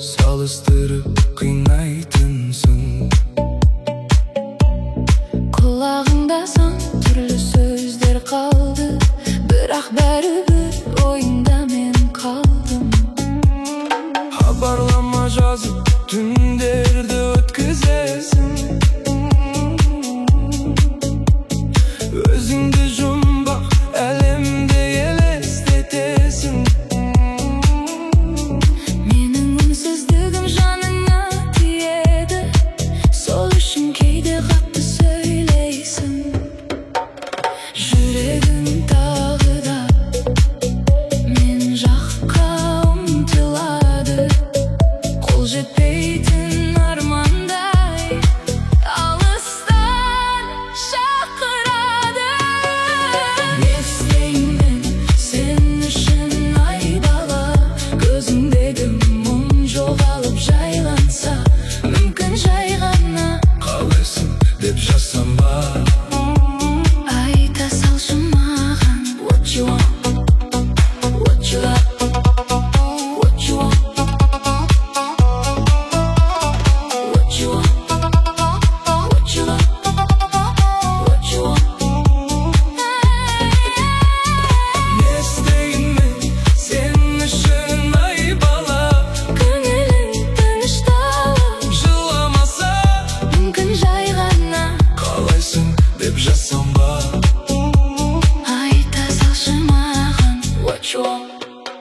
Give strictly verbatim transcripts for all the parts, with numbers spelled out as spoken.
салыстырып қинайтынсың. Құлағыңда сан түрлі сөздер қалды, бірақ бәрібір ойында мен қалдым. Хабарлама жазып түндерді өткізесің, өзіңді жұмбақ әлемде елестетесің. Менің үнсіздігім жаныңа тиеді, сол үшін кейде қатты сөйлейсің. Жүрегің тағы да мен жаққа ұмтылады, қол жетпейтін армандай алыстан шақырады. Не істеймін сен үшін айдала, көзіңдегі мұң жоғалып жайланса, мүмкін жай ғана Қалайсың деп жазсам ба, айта салшы маған. What you want, what you like, what you want, what you want, what you like, what you want. не істеймін сен үшін ай бала, Көңілің тынышталып, жыламаса, мүмкін жай ғана қалайсың деп жазсам ба, айта салшы маған. What you want.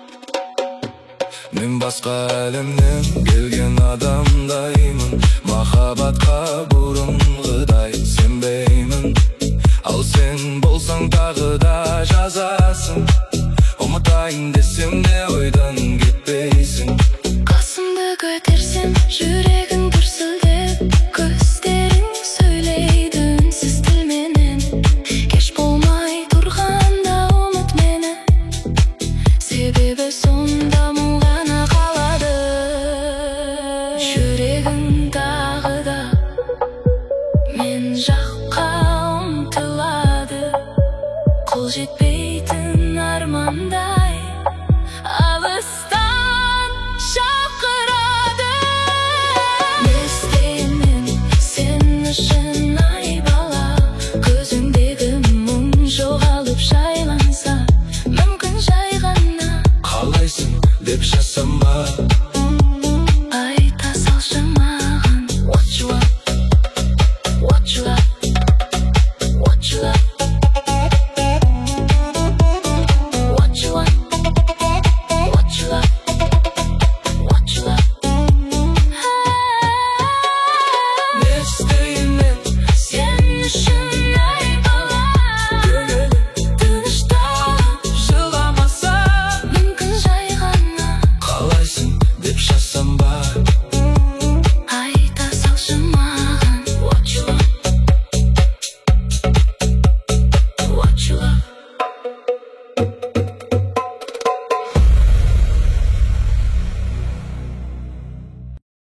мен басқа әлемнен келген адамдаймын, махаббатқа бұрынғыдай сенбеймін. Ал сен болсаң тағы да жазасың, ұмытайын десем де ойдан кетпейсің. Қасымды көтерсем, жүрегің дүрсілдеп, көздерің сөйлейді үнсіз тілменен. Кеш болмай тұрғанда ұмыт мені, себебі сонда мұң ғана қалады. Жүрегің